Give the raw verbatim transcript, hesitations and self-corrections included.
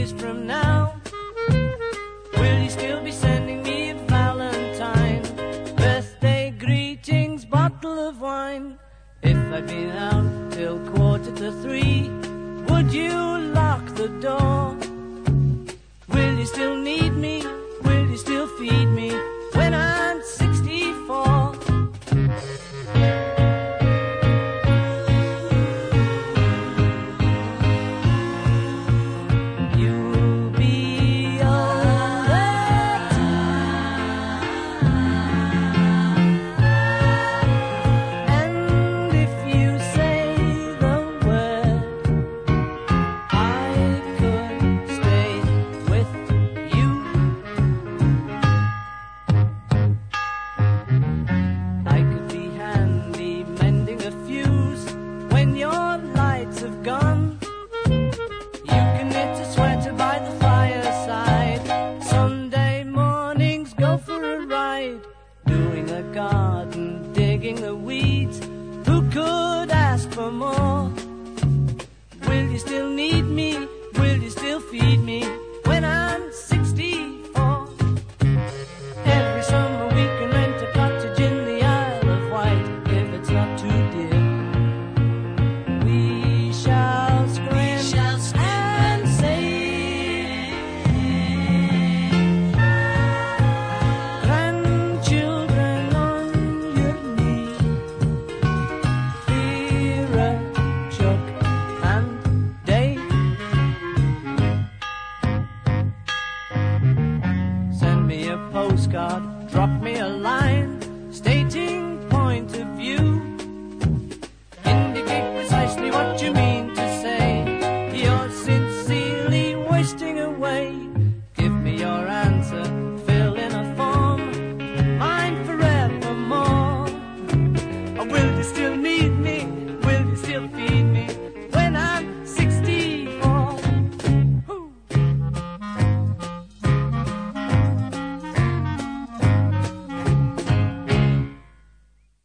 years from now, will you still be sending me a valentine? Birthday greetings, bottle of wine. If I'd been out till quarter to three, would you lock the door? Will you still need me? Will you still feed me when I'm sixty-four? You'll be older too, and if you say the word, I could stay with you. I could be handy mending a fuse when your lights have gone. You can knit a sweater by the fireside. Sunday mornings go for a ride, doing a garden, digging the weeds. Who could ask for more? Will you still need me? Will you still feed me when I'm sixty-four? Every summer we can rent a cottage in the Isle of Wight, if it's not too dear. We shall scrim, shall scrim and say, grandchildren on your knee, Vera, Chuck and Dave. Send me a postcard, drop me a line.